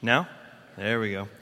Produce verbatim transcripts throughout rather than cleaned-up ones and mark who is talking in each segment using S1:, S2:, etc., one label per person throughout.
S1: No? There we go.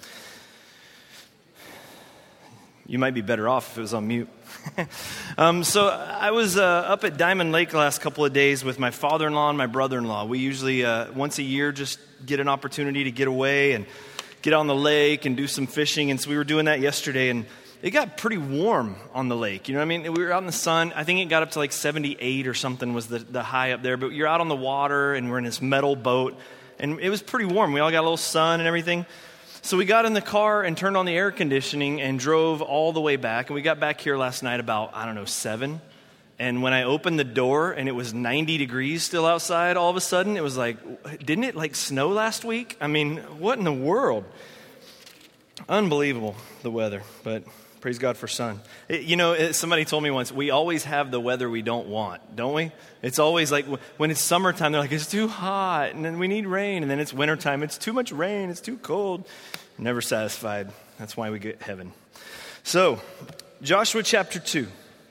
S1: You might be better off if it was on mute. um, so I was uh, up at Diamond Lake the last couple of days with my father-in-law and my brother-in-law. We usually, uh, once a year, just get an opportunity to get away and get on the lake and do some fishing. And so we were doing that yesterday, and it got pretty warm on the lake. You know what I mean? We were out in the sun. I think it got up to like seventy-eight or something was the, the high up there. But you're out on the water, and we're in this metal boat. And it was pretty warm. We all got a little sun and everything. So we got in the car and turned on the air conditioning and drove all the way back. And we got back here last night about, I don't know, seven. And when I opened the door and it was ninety degrees still outside, all of a sudden it was like, didn't it like snow last week? I mean, what in the world? Unbelievable, the weather. But praise God for sun. It, you know, it, somebody told me once, we always have the weather we don't want, don't we? It's always like when it's summertime, they're like, it's too hot, and then we need rain. And then it's wintertime, it's too much rain, it's too cold. Never satisfied. That's why we get heaven. So, Joshua chapter two.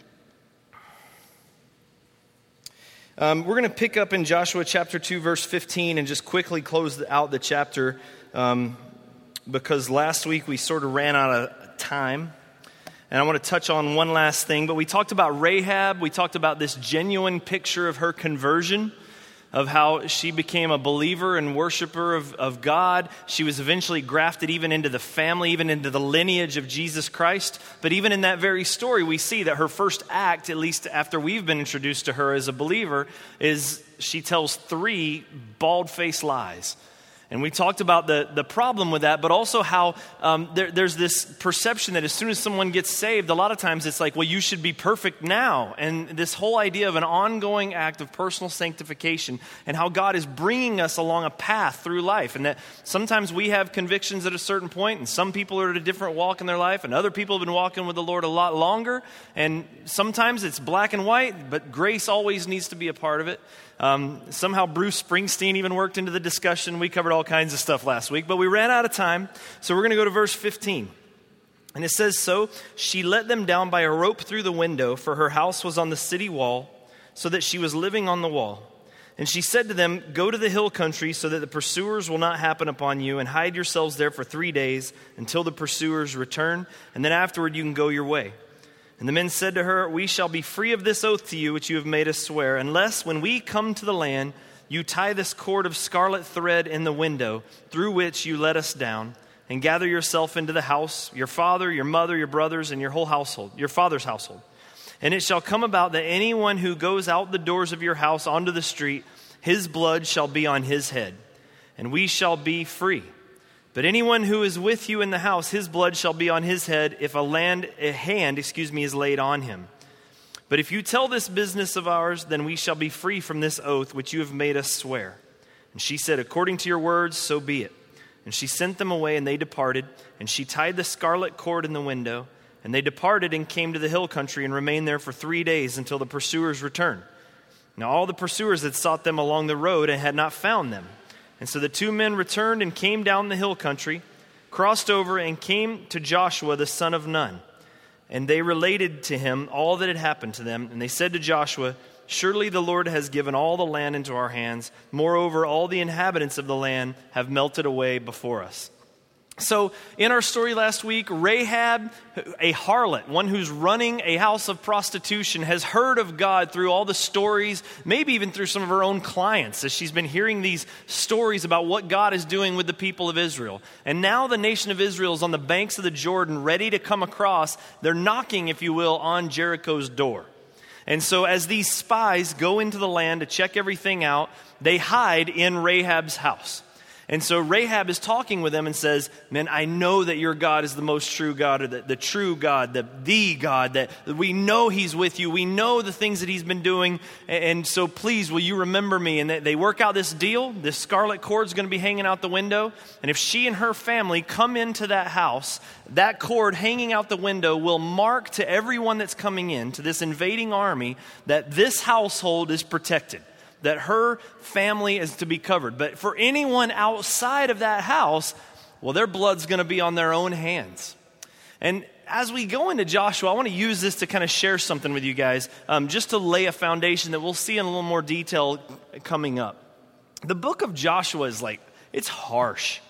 S1: Um, we're going to pick up in Joshua chapter two, verse fifteen, and just quickly close out the chapter um, because last week we sort of ran out of time. And I want to touch on one last thing, but we talked about Rahab. We talked about this genuine picture of her conversion, of how she became a believer and worshiper of, of God. She was eventually grafted even into the family, even into the lineage of Jesus Christ. But even in that very story, we see that her first act, at least after we've been introduced to her as a believer, is she tells three bald-faced lies. And we talked about the, the problem with that, but also how um, there, there's this perception that as soon as someone gets saved, a lot of times it's like, well, you should be perfect now. And this whole idea of an ongoing act of personal sanctification and how God is bringing us along a path through life. And that sometimes we have convictions at a certain point, and some people are at a different walk in their life, and other people have been walking with the Lord a lot longer. And sometimes it's black and white, but grace always needs to be a part of it. Um, somehow Bruce Springsteen even worked into the discussion. We covered all kinds of stuff last week, but we ran out of time. So we're going to go to verse fifteen. And it says, so she let them down by a rope through the window, for her house was on the city wall, so that she was living on the wall. And she said to them, go to the hill country so that the pursuers will not happen upon you, and hide yourselves there for three days until the pursuers return, and then afterward you can go your way. And the men said to her, we shall be free of this oath to you which you have made us swear, unless when we come to the land, you tie this cord of scarlet thread in the window through which you let us down, and gather yourself into the house, your father, your mother, your brothers, and your whole household, your father's household. And it shall come about that anyone who goes out the doors of your house onto the street, his blood shall be on his head, and we shall be free. But anyone who is with you in the house, his blood shall be on his head if a land, a hand, excuse me, is laid on him. But if you tell this business of ours, then we shall be free from this oath which you have made us swear. And she said, according to your words, so be it. And she sent them away, and they departed. And she tied the scarlet cord in the window. And they departed and came to the hill country and remained there for three days until the pursuers returned. Now all the pursuers had sought them along the road and had not found them. And so the two men returned and came down the hill country, crossed over, and came to Joshua the son of Nun. And they related to him all that had happened to them. And they said to Joshua, surely the Lord has given all the land into our hands. Moreover, all the inhabitants of the land have melted away before us. So in our story last week, Rahab, a harlot, one who's running a house of prostitution, has heard of God through all the stories, maybe even through some of her own clients, as she's been hearing these stories about what God is doing with the people of Israel. And now the nation of Israel is on the banks of the Jordan, ready to come across. They're knocking, if you will, on Jericho's door. And so as these spies go into the land to check everything out, they hide in Rahab's house. And so Rahab is talking with them and says, man, I know that your God is the most true God, or the, the true God, the, the God, that we know he's with you. We know the things that he's been doing. And so please, will you remember me? And they work out this deal. This scarlet cord is going to be hanging out the window. And if she and her family come into that house, that cord hanging out the window will mark to everyone that's coming in, to this invading army, that this household is protected, that her family is to be covered. But for anyone outside of that house, well, their blood's going to be on their own hands. And as we go into Joshua, I want to use this to kind of share something with you guys, um, just to lay a foundation that we'll see in a little more detail coming up. The book of Joshua is like, it's harsh.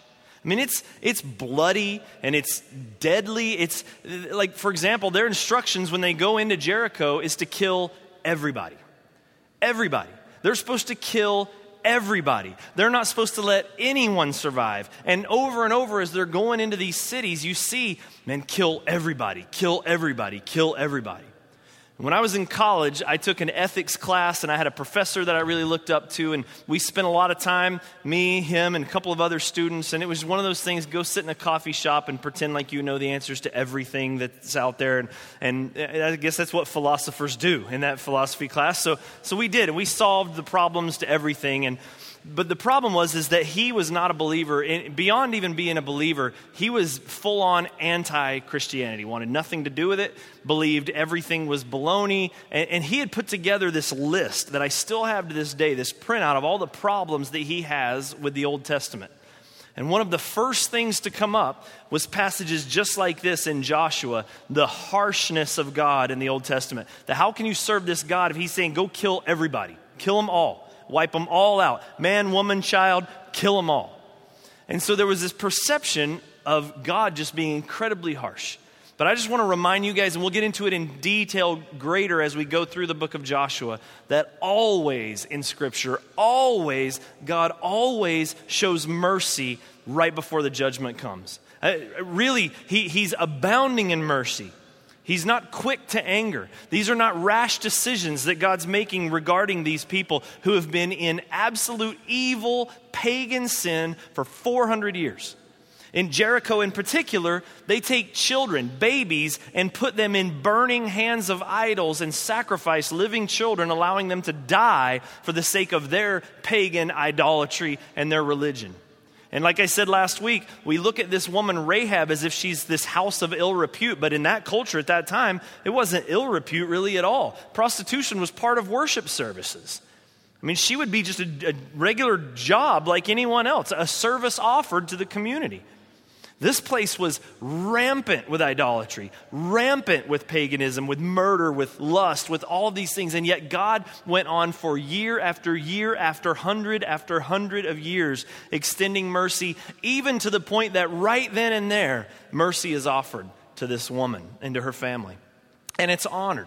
S1: I mean, it's it's bloody and it's deadly. It's like, for example, their instructions when they go into Jericho is to kill everybody. Everybody. They're supposed to kill everybody. They're not supposed to let anyone survive. And over and over as they're going into these cities, you see, man, kill everybody, kill everybody, kill everybody. When I was in college, I took an ethics class, and I had a professor that I really looked up to, and we spent a lot of time, me, him, and a couple of other students, and it was one of those things, go sit in a coffee shop and pretend like you know the answers to everything that's out there, and, and I guess that's what philosophers do in that philosophy class. So, so we did, and we solved the problems to everything, and but the problem was is that he was not a believer. Beyond even being a believer, he was full-on anti-Christianity, wanted nothing to do with it, believed everything was baloney. And, and he had put together this list that I still have to this day, this printout of all the problems that he has with the Old Testament. And one of the first things to come up was passages just like this in Joshua, the harshness of God in the Old Testament. That how can you serve this God if he's saying, go kill everybody, kill them all. Wipe them all out. Man, woman, child, kill them all. And so there was this perception of God just being incredibly harsh. But I just want to remind you guys, and we'll get into it in detail greater as we go through the book of Joshua, that always in Scripture, always, God always shows mercy right before the judgment comes. Uh, really, he, he's abounding in mercy. He's not quick to anger. These are not rash decisions that God's making regarding these people who have been in absolute evil, pagan sin for four hundred years. In Jericho in particular, they take children, babies, and put them in burning hands of idols and sacrifice living children, allowing them to die for the sake of their pagan idolatry and their religion. And like I said last week, we look at this woman Rahab as if she's this house of ill repute. But in that culture at that time, it wasn't ill repute really at all. Prostitution was part of worship services. I mean, she would be just a, a regular job like anyone else, a service offered to the community. This place was rampant with idolatry, rampant with paganism, with murder, with lust, with all of these things. And yet God went on for year after year after hundred after hundred of years, extending mercy, even to the point that right then and there, mercy is offered to this woman and to her family. And it's honored.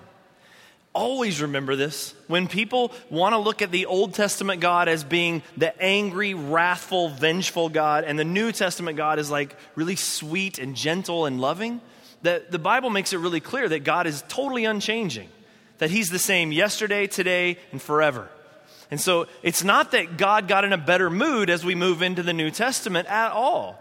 S1: Always remember this. When people want to look at the Old Testament God as being the angry, wrathful, vengeful God, and the New Testament God is like really sweet and gentle and loving, that the Bible makes it really clear that God is totally unchanging, that he's the same yesterday, today, and forever. And so it's not that God got in a better mood as we move into the New Testament at all.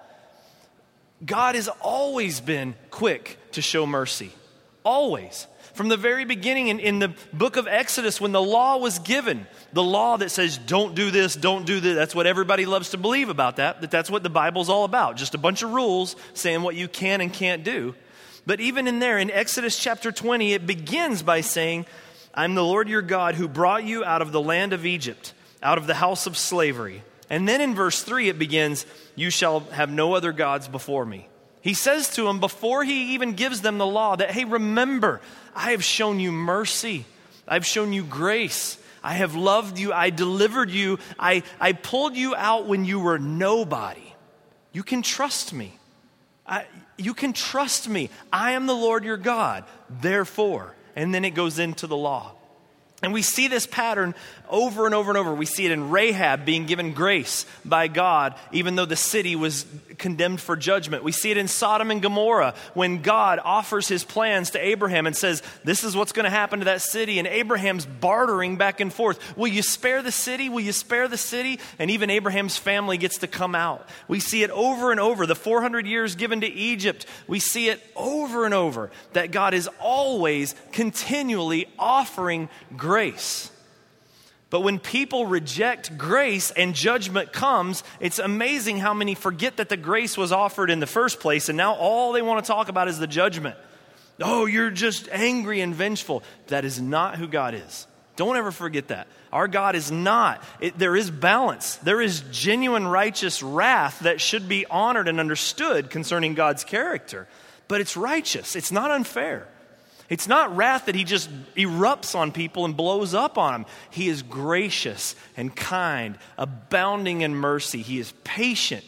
S1: God has always been quick to show mercy. Always. From the very beginning in, in the book of Exodus, when the law was given, the law that says, don't do this, don't do this, that's what everybody loves to believe about that, that that's what the Bible's all about, just a bunch of rules saying what you can and can't do. But even in there, in Exodus chapter twenty, it begins by saying, I'm the Lord your God who brought you out of the land of Egypt, out of the house of slavery. And then in verse three, it begins, you shall have no other gods before me. He says to them before he even gives them the law that, hey, remember, I have shown you mercy. I've shown you grace. I have loved you. I delivered you. I, I pulled you out when you were nobody. You can trust me. I, you can trust me. I am the Lord your God. Therefore, and then it goes into the law. And we see this pattern over and over and over. We see it in Rahab being given grace by God, even though the city was condemned for judgment. We see it in Sodom and Gomorrah when God offers his plans to Abraham and says, this is what's going to happen to that city. And Abraham's bartering back and forth. Will you spare the city? Will you spare the city? And even Abraham's family gets to come out. We see it over and over. The four hundred years given to Egypt, we see it over and over that God is always continually offering grace. But when people reject grace and judgment comes, it's amazing how many forget that the grace was offered in the first place, and now all they want to talk about is the judgment. Oh, you're just angry and vengeful. That is not who God is. Don't ever forget that. Our God is not. It, there is balance. There is genuine righteous wrath that should be honored and understood concerning God's character. But it's righteous. It's not unfair. It's not wrath that he just erupts on people and blows up on them. He is gracious and kind, abounding in mercy. He is patient.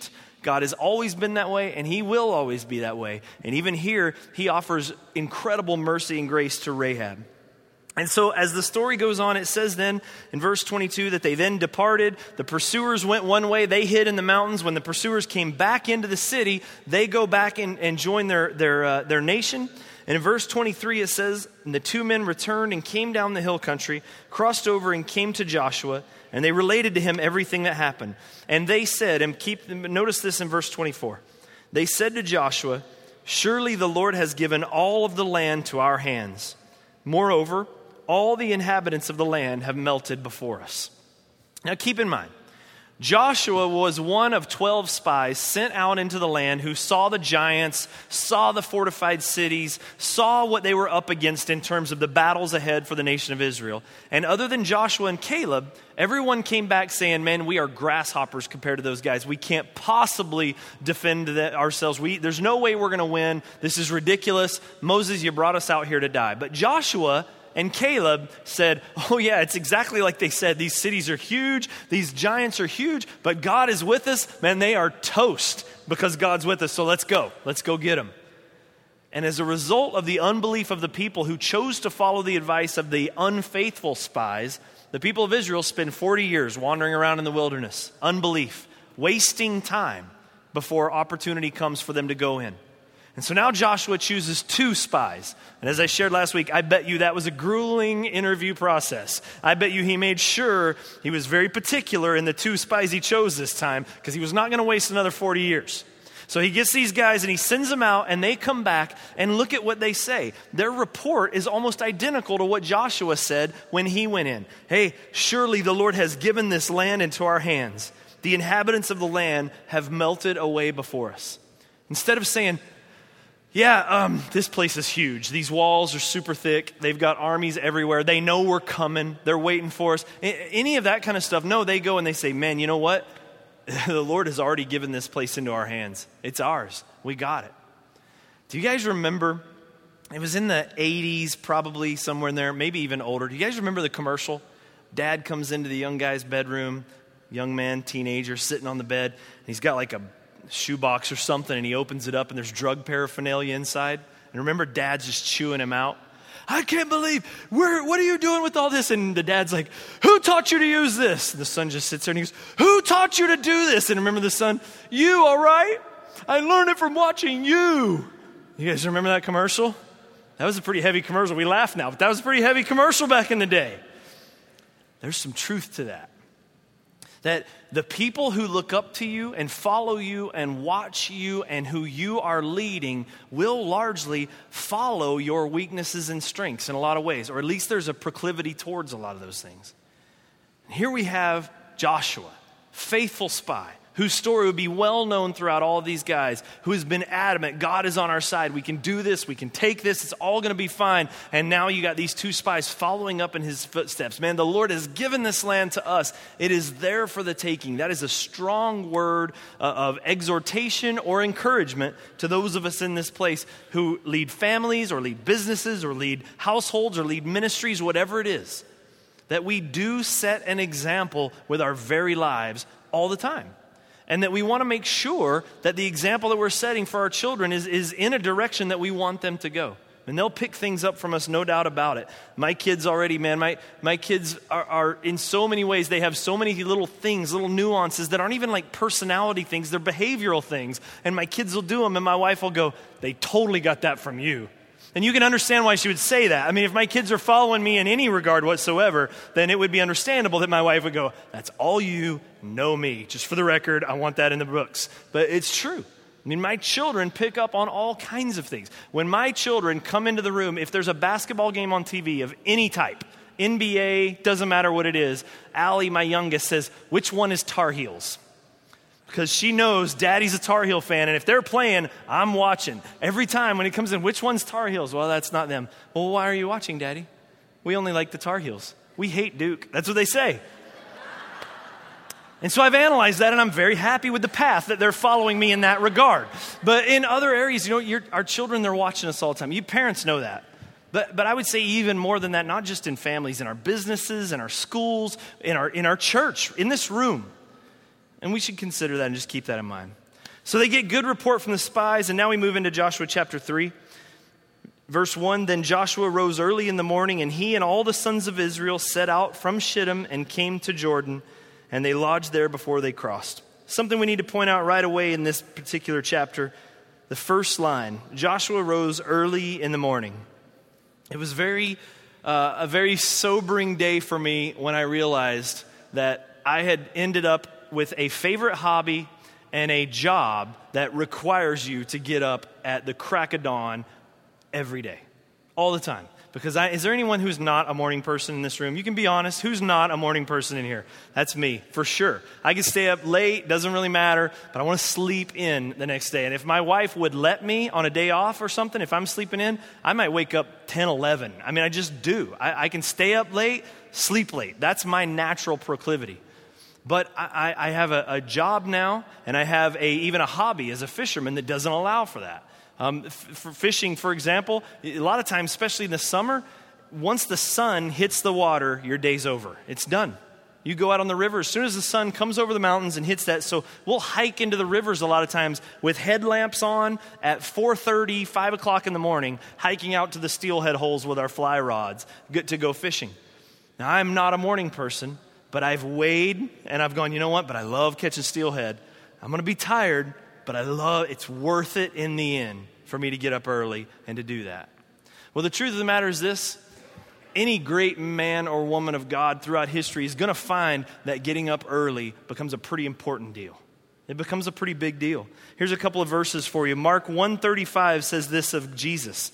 S1: God has always been that way, and he will always be that way. And even here, he offers incredible mercy and grace to Rahab. And so as the story goes on, it says then in verse twenty-two that they then departed. The pursuers went one way. They hid in the mountains. When the pursuers came back into the city, they go back and, and join their, their, uh, their nation. And in verse twenty-three, it says, and the two men returned and came down the hill country, crossed over and came to Joshua, and they related to him everything that happened. And they said, and keep notice this in verse twenty-four, they said to Joshua, surely the Lord has given all of the land to our hands. Moreover, all the inhabitants of the land have melted before us. Now keep in mind, Joshua was one of twelve spies sent out into the land who saw the giants, saw the fortified cities, saw what they were up against in terms of the battles ahead for the nation of Israel. And other than Joshua and Caleb, everyone came back saying, man, we are grasshoppers compared to those guys. We can't possibly defend the, ourselves. We, there's no way we're going to win. This is ridiculous. Moses, you brought us out here to die. But Joshua and Caleb said, oh yeah, it's exactly like they said. These cities are huge. These giants are huge. But God is with us. Man, they are toast because God's with us. So let's go. Let's go get them. And as a result of the unbelief of the people who chose to follow the advice of the unfaithful spies, the people of Israel spend forty years wandering around in the wilderness. Unbelief. Wasting time before opportunity comes for them to go in. And so now Joshua chooses two spies. And as I shared last week, I bet you that was a grueling interview process. I bet you he made sure he was very particular in the two spies he chose this time because he was not going to waste another forty years. So he gets these guys and he sends them out and they come back and look at what they say. Their report is almost identical to what Joshua said when he went in. Hey, surely the Lord has given this land into our hands. The inhabitants of the land have melted away before us. Instead of saying, yeah, um, this place is huge. These walls are super thick. They've got armies everywhere. They know we're coming. They're waiting for us. Any of that kind of stuff. No, they go and they say, man, you know what? The Lord has already given this place into our hands. It's ours. We got it. Do you guys remember? It was in the eighties, probably somewhere in there, maybe even older. Do you guys remember the commercial? Dad comes into the young guy's bedroom, young man, teenager, sitting on the bed. And he's got like a shoebox or something, and he opens it up and there's drug paraphernalia inside. And remember, Dad's just chewing him out. I can't believe, where, what are you doing with all this? And the dad's like, who taught you to use this? And the son just sits there and he goes, who taught you to do this? And remember the son, you, all right? I learned it from watching you. You guys remember that commercial? That was a pretty heavy commercial. We laugh now, but that was a pretty heavy commercial back in the day. There's some truth to that. That the people who look up to you and follow you and watch you and who you are leading will largely follow your weaknesses and strengths in a lot of ways, or at least there's a proclivity towards a lot of those things. And here we have Joshua, faithful spy, whose story would be well known throughout all of these guys, who has been adamant, God is on our side. We can do this. We can take this. It's all going to be fine. And now you got these two spies following up in his footsteps. Man, the Lord has given this land to us. It is there for the taking. That is a strong word uh, of exhortation or encouragement to those of us in this place who lead families or lead businesses or lead households or lead ministries, whatever it is, that we do set an example with our very lives all the time. And that we want to make sure that the example that we're setting for our children is, is in a direction that we want them to go. And they'll pick things up from us, no doubt about it. My kids already, man, my, my kids are, are in so many ways, they have so many little things, little nuances that aren't even like personality things, they're behavioral things. And my kids will do them and my wife will go, they totally got that from you. And you can understand why she would say that. I mean, if my kids are following me in any regard whatsoever, then it would be understandable that my wife would go, that's all you, know me. Just for the record, I want that in the books. But it's true. I mean, my children pick up on all kinds of things. When my children come into the room, if there's a basketball game on T V of any type, N B A, doesn't matter what it is, Allie, my youngest, says, which one is Tar Heels? Because she knows Daddy's a Tar Heel fan, and if they're playing, I'm watching. Every time when it comes in, which one's Tar Heels? Well, that's not them. Well, why are you watching, Daddy? We only like the Tar Heels. We hate Duke. That's what they say. And so I've analyzed that, and I'm very happy with the path that they're following me in that regard. But in other areas, you know, you're, our children, they're watching us all the time. You parents know that. But but I would say even more than that, not just in families, in our businesses, in our schools, in our in our church, in this room. And we should consider that and just keep that in mind. So they get good report from the spies, and now we move into Joshua chapter three. Verse one, then Joshua rose early in the morning, and he and all the sons of Israel set out from Shittim and came to Jordan, and they lodged there before they crossed. Something we need to point out right away in this particular chapter, the first line, Joshua rose early in the morning. It was very, uh, a very sobering day for me when I realized that I had ended up with a favorite hobby and a job that requires you to get up at the crack of dawn every day, all the time. Because I, is there anyone who's not a morning person in this room? You can be honest. Who's not a morning person in here? That's me, for sure. I can stay up late, doesn't really matter, but I want to sleep in the next day. And if my wife would let me on a day off or something, if I'm sleeping in, I might wake up ten, eleven. I mean, I just do. I, I can stay up late, sleep late. That's my natural proclivity. But I, I have a, a job now, and I have a, even a hobby as a fisherman that doesn't allow for that. Um, f- for fishing, for example, a lot of times, especially in the summer, once the sun hits the water, your day's over. It's done. You go out on the river as soon as the sun comes over the mountains and hits that. So we'll hike into the rivers a lot of times with headlamps on at four thirty, five o'clock in the morning, hiking out to the steelhead holes with our fly rods good to go fishing. Now, I'm not a morning person, but I've weighed and I've gone, you know what? But I love catching steelhead. I'm going to be tired, but I love, it's worth it in the end for me to get up early and to do that. Well, the truth of the matter is this. Any great man or woman of God throughout history is going to find that getting up early becomes a pretty important deal. It becomes a pretty big deal. Here's a couple of verses for you. Mark one thirty-five says this of Jesus.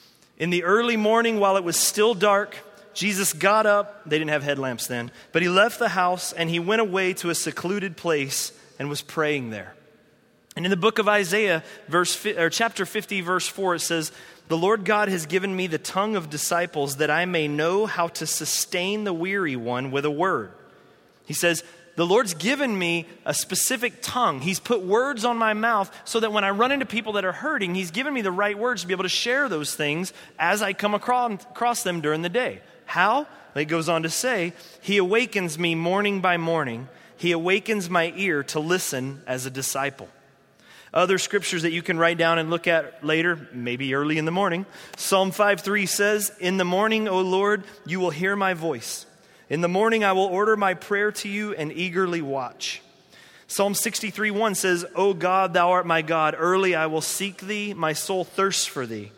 S1: In the early morning, while it was still dark, Jesus got up. They didn't have headlamps then, but he left the house and he went away to a secluded place and was praying there. And in the book of Isaiah, verse or chapter fifty, verse four, it says, the Lord God has given me the tongue of disciples that I may know how to sustain the weary one with a word. He says, the Lord's given me a specific tongue. He's put words on my mouth so that when I run into people that are hurting, he's given me the right words to be able to share those things as I come across, across them during the day. How? It goes on to say, he awakens me morning by morning. He awakens my ear to listen as a disciple. Other scriptures that you can write down and look at later, maybe early in the morning. Psalm five three says, in the morning, O Lord, you will hear my voice. In the morning, I will order my prayer to you and eagerly watch. Psalm sixty-three one says, O God, thou art my God. Early I will seek thee. My soul thirsts for thee.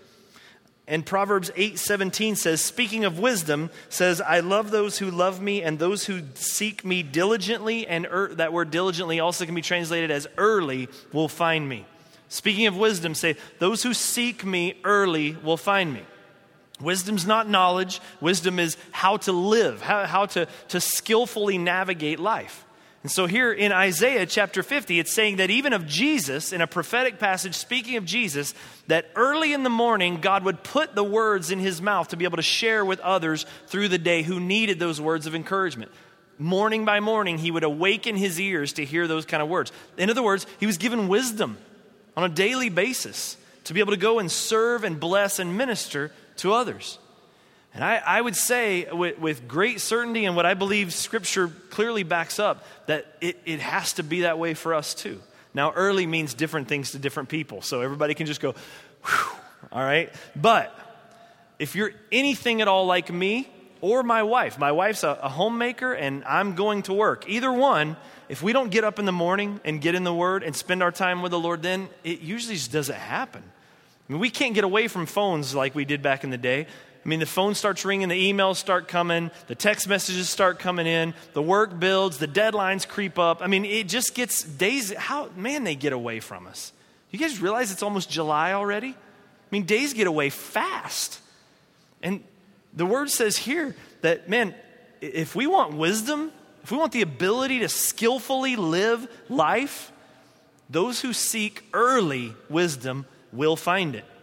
S1: And Proverbs eight seventeen says, speaking of wisdom, says, I love those who love me and those who seek me diligently. And er, that word diligently also can be translated as early will find me. Speaking of wisdom, say, those who seek me early will find me. Wisdom's not knowledge. Wisdom is how to live, how, how to, to skillfully navigate life. And so here in Isaiah chapter fifty, it's saying that even of Jesus, in a prophetic passage speaking of Jesus, that early in the morning, God would put the words in his mouth to be able to share with others through the day who needed those words of encouragement. Morning by morning, he would awaken his ears to hear those kind of words. In other words, he was given wisdom on a daily basis to be able to go and serve and bless and minister to others. And I, I would say with, with great certainty and what I believe Scripture clearly backs up, that it, it has to be that way for us too. Now, early means different things to different people, so everybody can just go, whew, all right? But if you're anything at all like me or my wife, my wife's a, a homemaker and I'm going to work. Either one, if we don't get up in the morning and get in the Word and spend our time with the Lord, then it usually just doesn't happen. I mean, we can't get away from phones like we did back in the day. I mean, the phone starts ringing, the emails start coming, the text messages start coming in, the work builds, the deadlines creep up. I mean, it just gets days, how, man, they get away from us. You guys realize it's almost July already? I mean, days get away fast. And the word says here that, man, if we want wisdom, if we want the ability to skillfully live life, those who seek early wisdom will find it.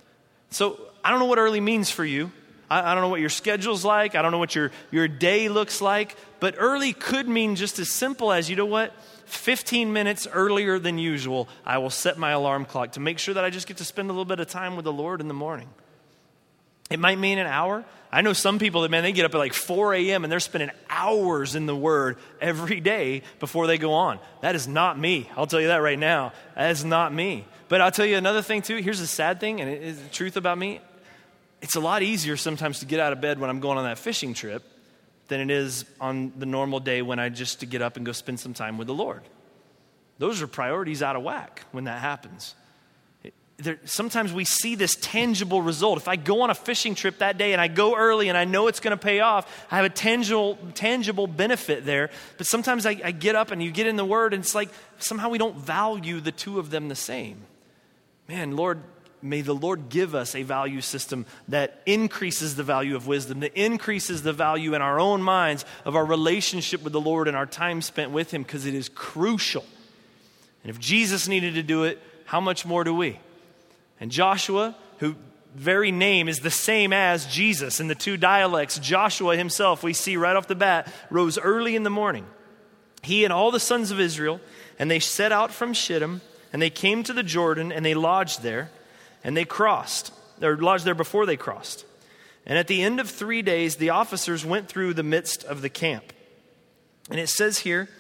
S1: So, I don't know what early means for you. I, I don't know what your schedule's like. I don't know what your, your day looks like. But early could mean just as simple as, you know what? fifteen minutes earlier than usual, I will set my alarm clock to make sure that I just get to spend a little bit of time with the Lord in the morning. It might mean an hour.
S2: I know some people that, man, they get up at like four a.m. and they're spending hours in the Word every day before they go on. That is not me. I'll tell you that right now. That is not me. But I'll tell you another thing too. Here's the sad thing, and it is the truth about me. It's a lot easier sometimes to get out of bed when I'm going on that fishing trip than it is on the normal day when I just to get up and go spend some time with the Lord. Those are priorities out of whack when that happens. There, sometimes we see this tangible result. If I go on a fishing trip that day and I go early and I know it's going to pay off, I have a tangible tangible benefit there. But sometimes I, I get up and you get in the Word and it's like somehow we don't value the two of them the same. Man, Lord, may the Lord give us a value system that increases the value of wisdom, that increases the value in our own minds of our relationship with the Lord and our time spent with Him, because it is crucial. And if Jesus needed to do it, how much more do we? And Joshua, whose very name is the same as Jesus in the two dialects, Joshua himself, we see right off the bat, rose early in the morning. He and all the sons of Israel, and they set out from Shittim, and they came to the Jordan, and they lodged there, and they crossed, or lodged there before they crossed. And at the end of three days, the officers went through the midst of the camp. And it says here,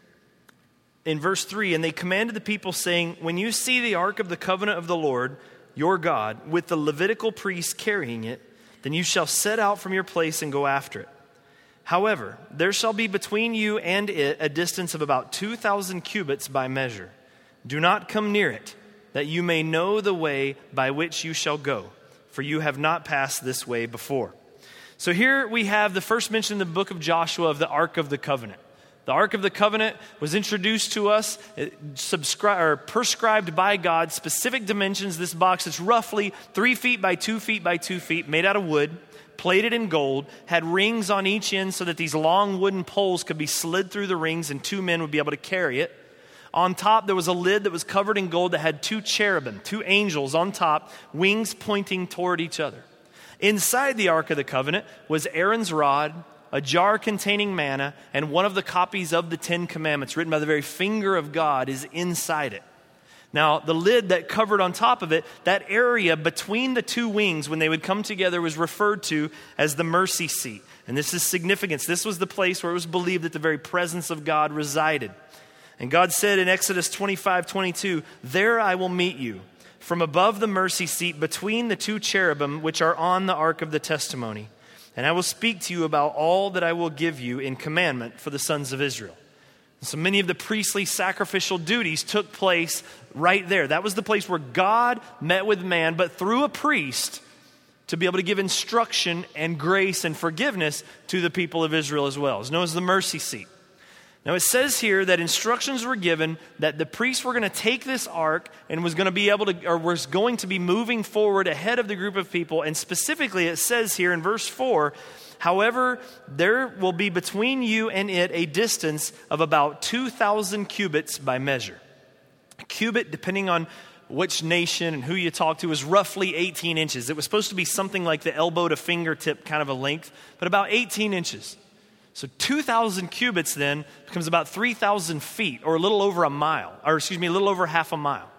S2: in verse three, and they commanded the people, saying, when you see the ark of the covenant of the Lord, your God, with the Levitical priests carrying it, then you shall set out from your place and go after it. However, there shall be between you and it a distance of about two thousand cubits by measure. Do not come near it, that you may know the way by which you shall go, for you have not passed this way before. So here we have the first mention in the book of Joshua of the Ark of the Covenant. The Ark of the Covenant was introduced to us, subscri- or prescribed by God, specific dimensions. This box is roughly three feet by two feet by two feet, made out of wood, plated in gold, had rings on each end so that these long wooden poles could be slid through the rings and two men would be able to carry it. On top, there was a lid that was covered in gold that had two cherubim, two angels on top, wings pointing toward each other. Inside the Ark of the Covenant was Aaron's rod, a jar containing manna, and one of the copies of the Ten Commandments written by the very finger of God is inside it. Now, the lid that covered on top of it, that area between the two wings when they would come together was referred to as the mercy seat. And this is significance. This was the place where it was believed that the very presence of God resided. And God said in Exodus twenty-five twenty-two, there I will meet you from above the mercy seat between the two cherubim which are on the ark of the testimony. And I will speak to you about all that I will give you in commandment for the sons of Israel. So many of the priestly sacrificial duties took place right there. That was the place where God met with man, but through a priest to be able to give instruction and grace and forgiveness to the people of Israel as well. It's known as the mercy seat. Now it says here that instructions were given that the priests were going to take this ark and was going to be able to, or was going to be moving forward ahead of the group of people. And specifically it says here in verse four, however, there will be between you and it a distance of about two thousand cubits by measure. A cubit, depending on which nation and who you talk to, is roughly eighteen inches. It was supposed to be something like the elbow to fingertip kind of a length, but about eighteen inches. So two thousand cubits then becomes about three thousand feet, or a little over a mile, or excuse me, a little over half a mile.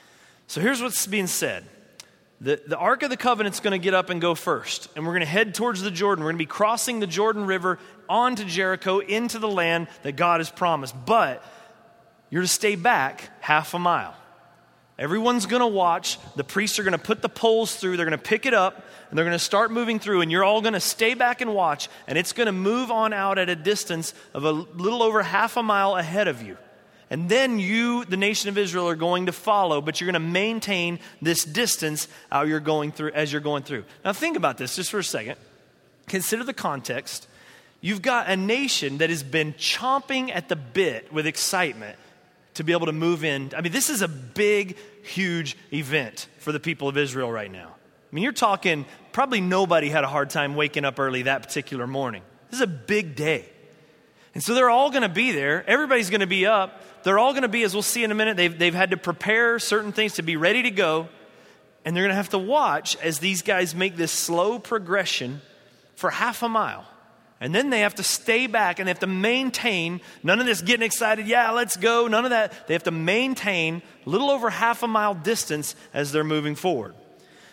S2: So here's what's being said. The, the Ark of the Covenant's going to get up and go first, and we're going to head towards the Jordan. We're going to be crossing the Jordan River onto Jericho, into the land that God has promised. But you're to stay back half a mile. Everyone's going to watch. The priests are going to put the poles through. They're going to pick it up, and they're going to start moving through, and you're all going to stay back and watch, and it's going to move on out at a distance of a little over half a mile ahead of you. And then you, the nation of Israel, are going to follow, but you're going to maintain this distance how you're going through, as you're going through. Now think about this just for a second. Consider the context. You've got a nation that has been chomping at the bit with excitement to be able to move in. I mean, this is a big, huge event for the people of Israel right now. I mean, you're talking, probably nobody had a hard time waking up early that particular morning. This is a big day. And so they're all going to be there. Everybody's going to be up. They're all going to be, as we'll see in a minute, they've, they've had to prepare certain things to be ready to go. And they're going to have to watch as these guys make this slow progression for half a mile. And then they have to stay back and they have to maintain, none of this getting excited, yeah, let's go, none of that. They have to maintain a little over half a mile distance as they're moving forward.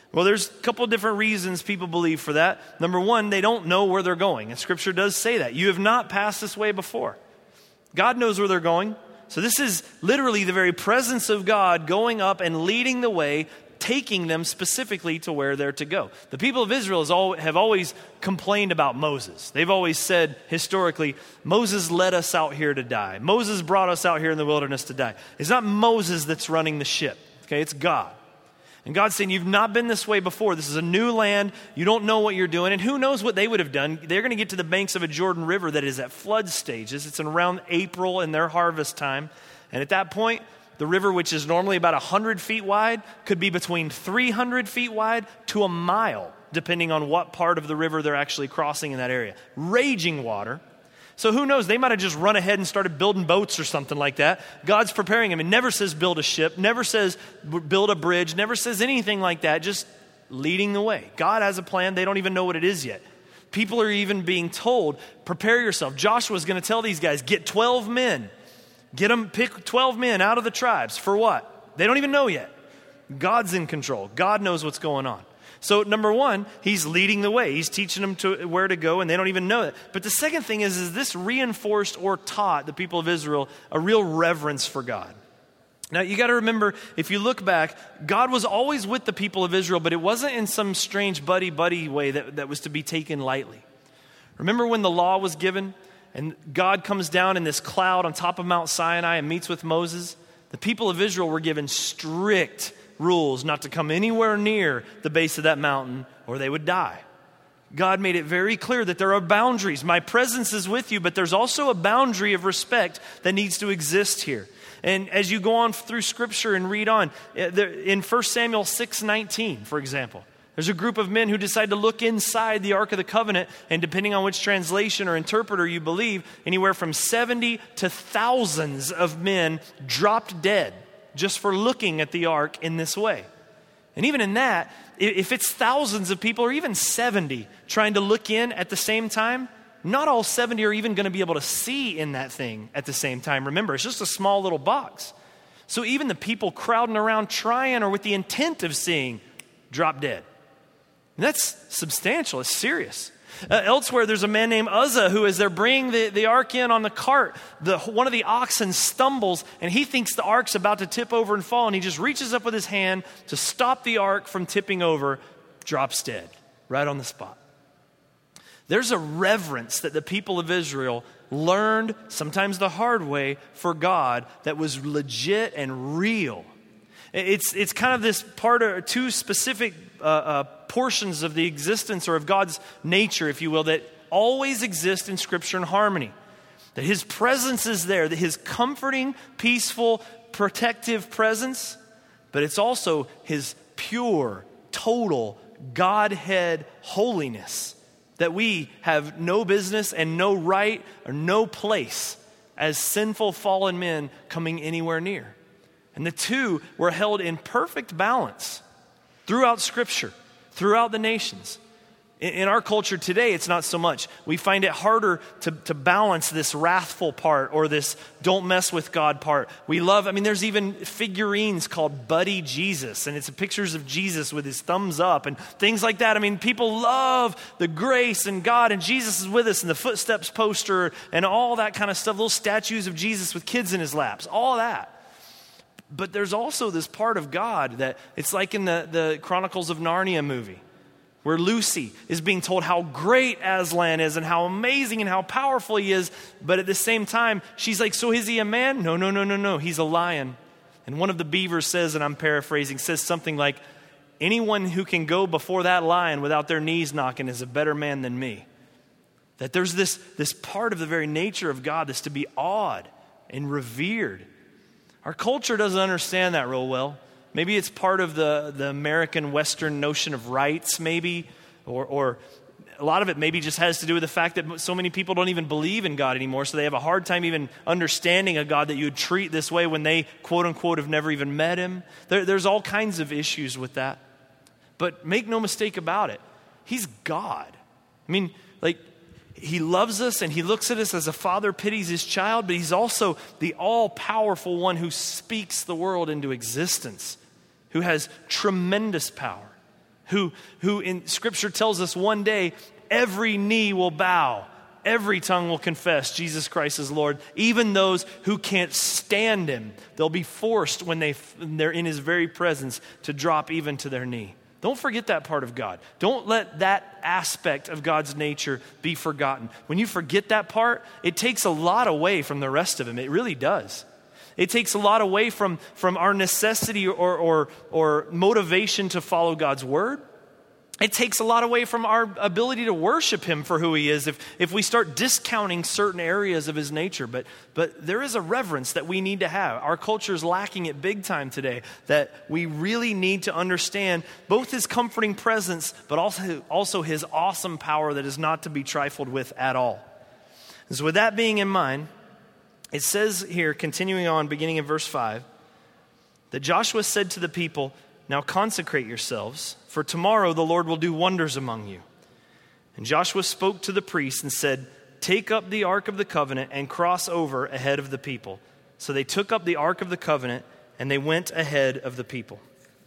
S2: Well, there's a couple of different reasons people believe for that. Number one, they don't know where they're going. And Scripture does say that. You have not passed this way before. God knows where they're going. So this is literally the very presence of God going up and leading the way, taking them specifically to where they're to go. The people of Israel has al- have always complained about Moses. They've always said historically, Moses led us out here to die. Moses brought us out here in the wilderness to die. It's not Moses that's running the ship. Okay, it's God. And God's saying, you've not been this way before. This is a new land. You don't know what you're doing. And who knows what they would have done. They're going to get to the banks of a Jordan River that is at flood stages. It's in around April in their harvest time. And at that point, the river, which is normally about one hundred feet wide, could be between three hundred feet wide to a mile, depending on what part of the river they're actually crossing in that area. Raging water. So who knows? They might have just run ahead and started building boats or something like that. God's preparing them. It never says build a ship, never says build a bridge, never says anything like that, just leading the way. God has a plan. They don't even know what it is yet. People are even being told, prepare yourself. Joshua's going to tell these guys, get twelve men. Get them, pick twelve men out of the tribes. For what? They don't even know yet. God's in control. God knows what's going on. So number one, he's leading the way. He's teaching them to where to go, and they don't even know it. But the second thing is, is this reinforced or taught the people of Israel a real reverence for God. Now, you got to remember, if you look back, God was always with the people of Israel, but it wasn't in some strange buddy-buddy way that, that was to be taken lightly. Remember when the law was given, and God comes down in this cloud on top of Mount Sinai and meets with Moses? The people of Israel were given strict rules not to come anywhere near the base of that mountain or they would die. God made it very clear that there are boundaries. My presence is with you, but there's also a boundary of respect that needs to exist here. And as you go on through Scripture and read on, in First Samuel six nineteen, for example, there's a group of men who decide to look inside the Ark of the Covenant, and depending on which translation or interpreter you believe, anywhere from seventy to thousands of men dropped dead just for looking at the ark in this way. And even in that, if it's thousands of people or even seventy trying to look in at the same time, not all seventy are even going to be able to see in that thing at the same time. Remember, it's just a small little box. So even the people crowding around trying or with the intent of seeing drop dead. And that's substantial. It's serious. Uh, elsewhere, there's a man named Uzzah who, as they're bringing the, the ark in on the cart, the, one of the oxen stumbles, and he thinks the ark's about to tip over and fall, and he just reaches up with his hand to stop the ark from tipping over, drops dead, right on the spot. There's a reverence that the people of Israel learned, sometimes the hard way, for God that was legit and real. It's, it's kind of this part of two specific uh, uh, portions of the existence or of God's nature, if you will, that always exist in Scripture in harmony. That His presence is there, that His comforting, peaceful, protective presence, but it's also His pure, total, Godhead holiness that we have no business and no right or no place as sinful, fallen men coming anywhere near. And the two were held in perfect balance throughout Scripture, throughout the nations. In, in our culture today, it's not so much. We find it harder to, to balance this wrathful part or this don't mess with God part. We love, I mean, there's even figurines called Buddy Jesus, and it's pictures of Jesus with his thumbs up and things like that. I mean, people love the grace and God and Jesus is with us and the footsteps poster and all that kind of stuff, little statues of Jesus with kids in his laps, all that. But there's also this part of God that it's like in the, the Chronicles of Narnia movie where Lucy is being told how great Aslan is and how amazing and how powerful he is. But at the same time, she's like, so is he a man? No, no, no, no, no. He's a lion. And one of the beavers says, and I'm paraphrasing, says something like, anyone who can go before that lion without their knees knocking is a better man than me. That there's this, this part of the very nature of God that's to be awed and revered. Our culture doesn't understand that real well. Maybe it's part of the, the American Western notion of rights, maybe, or, or a lot of it maybe just has to do with the fact that so many people don't even believe in God anymore, so they have a hard time even understanding a God that you would treat this way when they, quote unquote, have never even met Him. There, there's all kinds of issues with that. But make no mistake about it, He's God. I mean, like, He loves us and He looks at us as a father pities his child, but He's also the all-powerful one who speaks the world into existence, who has tremendous power. who, who in Scripture tells us one day every knee will bow, every tongue will confess Jesus Christ is Lord, even those who can't stand him. They'll be forced when they, they're in his very presence to drop even to their knee. Don't forget that part of God. Don't let that aspect of God's nature be forgotten. When you forget that part, it takes a lot away from the rest of him. It really does. It takes a lot away from, from our necessity or, or, or motivation to follow God's word. It takes a lot away from our ability to worship him for who he is if, if we start discounting certain areas of his nature. But, but there is a reverence that we need to have. Our culture is lacking it big time today, that we really need to understand both his comforting presence, but also, also his awesome power that is not to be trifled with at all. And so with that being in mind, it says here, continuing on, beginning in verse five, that Joshua said to the people, "Now consecrate yourselves, for tomorrow the Lord will do wonders among you." And Joshua spoke to the priests and said, "Take up the ark of the covenant and cross over ahead of the people." So they took up the ark of the covenant and they went ahead of the people.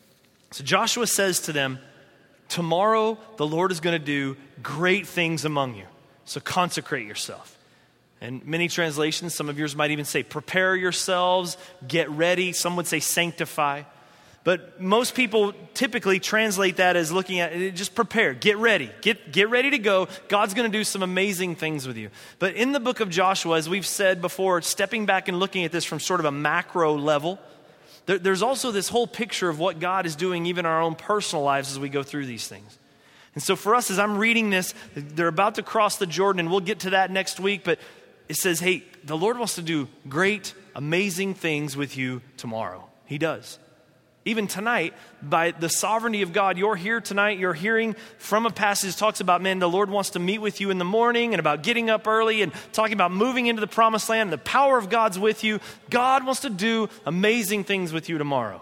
S2: So Joshua says to them, tomorrow the Lord is going to do great things among you. So consecrate yourself. And many translations, some of yours might even say, prepare yourselves, get ready. Some would say sanctify. But most people typically translate that as looking at it, just prepare, get ready, get, get ready to go. God's going to do some amazing things with you. But in the book of Joshua, as we've said before, stepping back and looking at this from sort of a macro level, there, there's also this whole picture of what God is doing even in our own personal lives as we go through these things. And so for us, as I'm reading this, they're about to cross the Jordan, and we'll get to that next week, but it says, hey, the Lord wants to do great, amazing things with you tomorrow. He does. Even tonight, by the sovereignty of God, you're here tonight, you're hearing from a passage that talks about, man, the Lord wants to meet with you in the morning and about getting up early and talking about moving into the promised land. The power of God's with you. God wants to do amazing things with you tomorrow.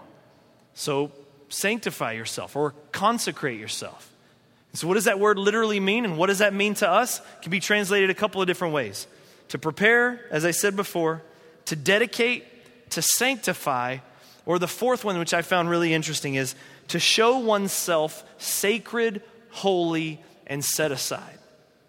S2: So sanctify yourself or consecrate yourself. So what does that word literally mean, and what does that mean to us? It can be translated a couple of different ways. To prepare, as I said before, to dedicate, to sanctify, or the fourth one, which I found really interesting, is to show oneself sacred, holy, and set aside.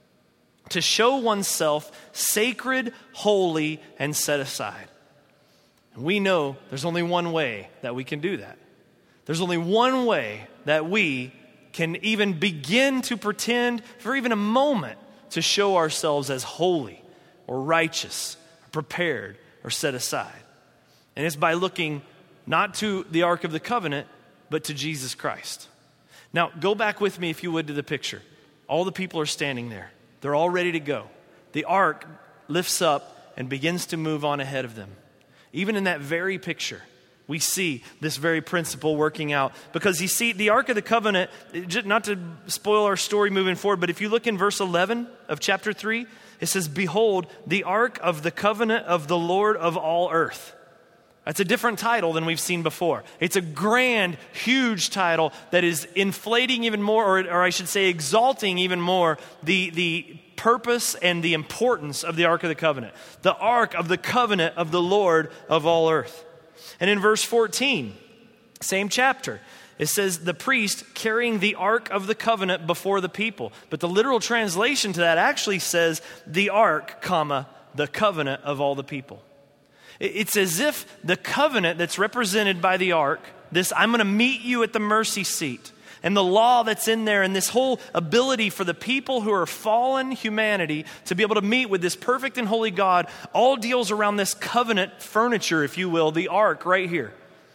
S2: To show oneself sacred, holy, and set aside. And we know there's only one way that we can do that. There's only one way that we can even begin to pretend for even a moment to show ourselves as holy or righteous, or prepared, or set aside. And it's by looking not to the Ark of the Covenant, but to Jesus Christ. Now, go back with me, if you would, to the picture. All the people are standing there. They're all ready to go. The Ark lifts up and begins to move on ahead of them. Even in that very picture, we see this very principle working out. Because you see, the Ark of the Covenant, not to spoil our story moving forward, but if you look in verse eleven of chapter three, it says, "Behold, the ark of the covenant of the Lord of all earth." That's a different title than we've seen before. It's a grand, huge title that is inflating even more, or, or I should say exalting even more, the, the purpose and the importance of the Ark of the Covenant. The Ark of the covenant of the Lord of all earth. And in verse fourteen, same chapter, it says, the priest carrying the Ark of the Covenant before the people. But the literal translation to that actually says, the Ark, comma, the covenant of all the people. It's as if the covenant that's represented by the Ark, this I'm going to meet you at the mercy seat, and the law that's in there, and this whole ability for the people who are fallen humanity to be able to meet with this perfect and holy God, all deals around this covenant furniture, if you will, the Ark right here.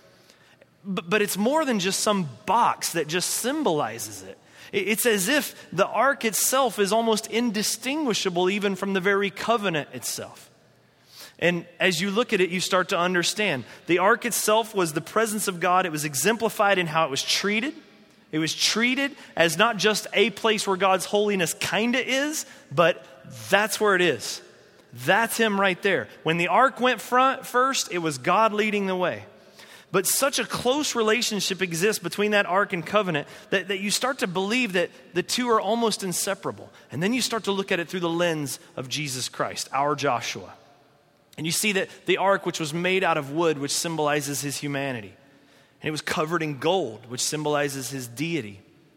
S2: But, but it's more than just some box that just symbolizes it. It's as if the ark itself is almost indistinguishable even from the very covenant itself. And as you look at it, you start to understand. The ark itself was the presence of God. It was exemplified in how it was treated. It was treated as not just a place where God's holiness kind of is, but that's where it is. That's him right there. When the ark went front first, it was God leading the way. But such a close relationship exists between that ark and covenant that, that you start to believe that the two are almost inseparable. And then you start to look at it through the lens of Jesus Christ, our Joshua. And you see that the ark, which was made out of wood, which symbolizes his humanity. And it was covered in gold, which symbolizes his deity.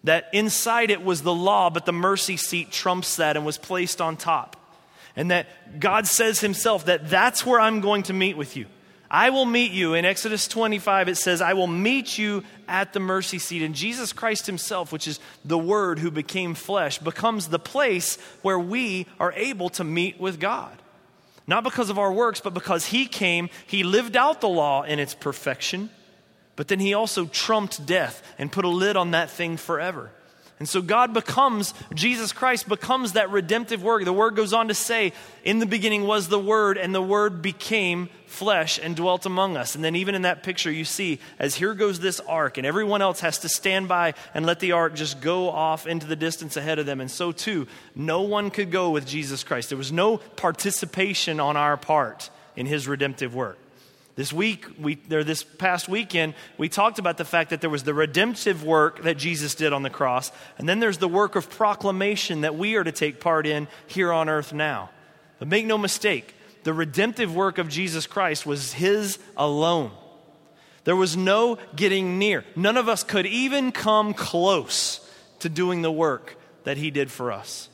S2: that inside it was the law, but the mercy seat trumps that and was placed on top. And that God says himself that that's where I'm going to meet with you. I will meet you. In Exodus twenty-five, it says, I will meet you at the mercy seat. And Jesus Christ himself, which is the Word who became flesh, becomes the place where we are able to meet with God. Not because of our works, but because he came, he lived out the law in its perfection, but then he also trumped death and put a lid on that thing forever. And so God becomes, Jesus Christ becomes that redemptive work. The Word goes on to say, in the beginning was the Word, and the Word became flesh and dwelt among us. And then even in that picture you see, as here goes this ark, and everyone else has to stand by and let the ark just go off into the distance ahead of them. And so too, no one could go with Jesus Christ. There was no participation on our part in his redemptive work. This week, we, or this past weekend, we talked about the fact that there was the redemptive work that Jesus did on the cross, and then there's the work of proclamation that we are to take part in here on earth now. But make no mistake, the redemptive work of Jesus Christ was his alone. There was no getting near. None of us could even come close to doing the work that he did for us.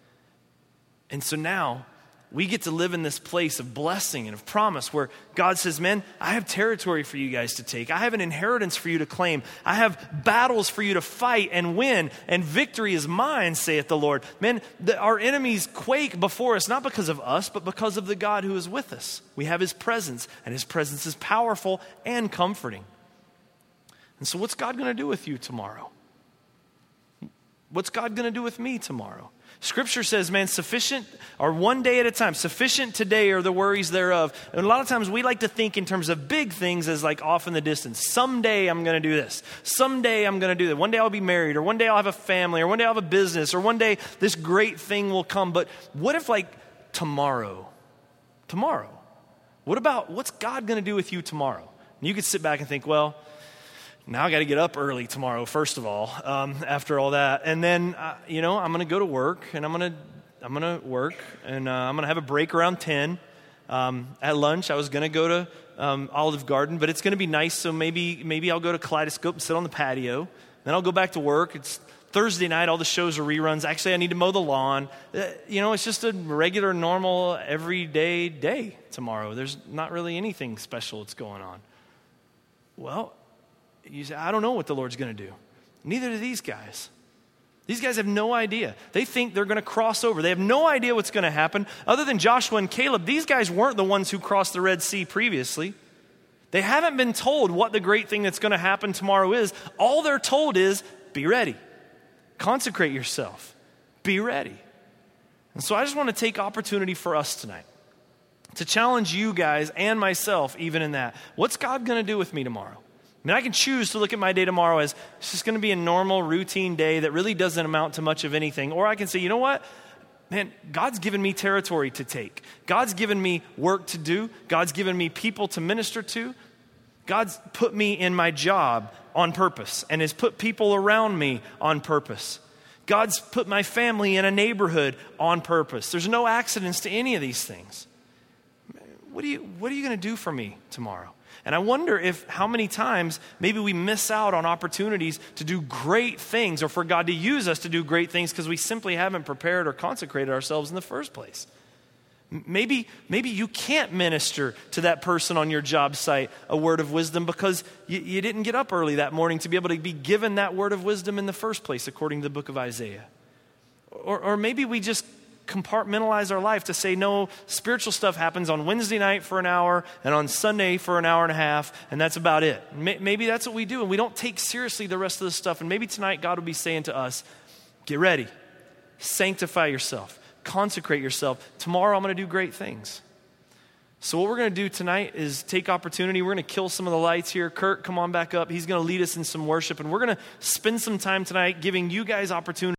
S2: And so now, we get to live in this place of blessing and of promise where God says, man, I have territory for you guys to take. I have an inheritance for you to claim. I have battles for you to fight and win, and victory is mine, saith the Lord. Man, the, our enemies quake before us, not because of us, but because of the God who is with us. We have his presence, and his presence is powerful and comforting. And so what's God going to do with you tomorrow? What's God going to do with me tomorrow? Scripture says, man, sufficient, or one day at a time, sufficient today are the worries thereof. And a lot of times we like to think in terms of big things as like off in the distance. Someday I'm going to do this. Someday I'm going to do that. One day I'll be married, or one day I'll have a family, or one day I'll have a business, or one day this great thing will come. But what if like tomorrow? Tomorrow. What about, what's God going to do with you tomorrow? And you could sit back and think, well, now I got to get up early tomorrow, first of all, um, after all that. And then, uh, you know, I'm going to go to work, and I'm going to I'm going to work, and uh, I'm going to have a break around ten. Um, at lunch, I was going to go to um, Olive Garden, but it's going to be nice, so maybe maybe I'll go to Kaleidoscope and sit on the patio. Then I'll go back to work. It's Thursday night, all the shows are reruns. Actually, I need to mow the lawn. Uh, you know, it's just a regular, normal, everyday day tomorrow. There's not really anything special that's going on. Well, you say, I don't know what the Lord's going to do. Neither do these guys. These guys have no idea. They think they're going to cross over. They have no idea what's going to happen. Other than Joshua and Caleb, these guys weren't the ones who crossed the Red Sea previously. They haven't been told what the great thing that's going to happen tomorrow is. All they're told is, be ready. Consecrate yourself. Be ready. And so I just want to take opportunity for us tonight to challenge you guys and myself even in that. What's God going to do with me tomorrow? I mean, I can choose to look at my day tomorrow as it's just going to be a normal, routine day that really doesn't amount to much of anything. Or I can say, you know what? Man, God's given me territory to take. God's given me work to do. God's given me people to minister to. God's put me in my job on purpose and has put people around me on purpose. God's put my family in a neighborhood on purpose. There's no accidents to any of these things. What are you, what are you going to do for me tomorrow? And I wonder if how many times maybe we miss out on opportunities to do great things or for God to use us to do great things because we simply haven't prepared or consecrated ourselves in the first place. Maybe, maybe you can't minister to that person on your job site a word of wisdom because you, you didn't get up early that morning to be able to be given that word of wisdom in the first place, according to the book of Isaiah. Or, or maybe we just compartmentalize our life to say, no, spiritual stuff happens on Wednesday night for an hour and on Sunday for an hour and a half, and that's about it. Maybe that's what we do, and we don't take seriously the rest of the stuff. And maybe tonight God will be saying to us, get ready, sanctify yourself, consecrate yourself. Tomorrow I'm going to do great things. So what we're going to do tonight is take opportunity. We're going to kill some of the lights here. Kurt, come on back up. He's going to lead us in some worship, and we're going to spend some time tonight giving you guys opportunity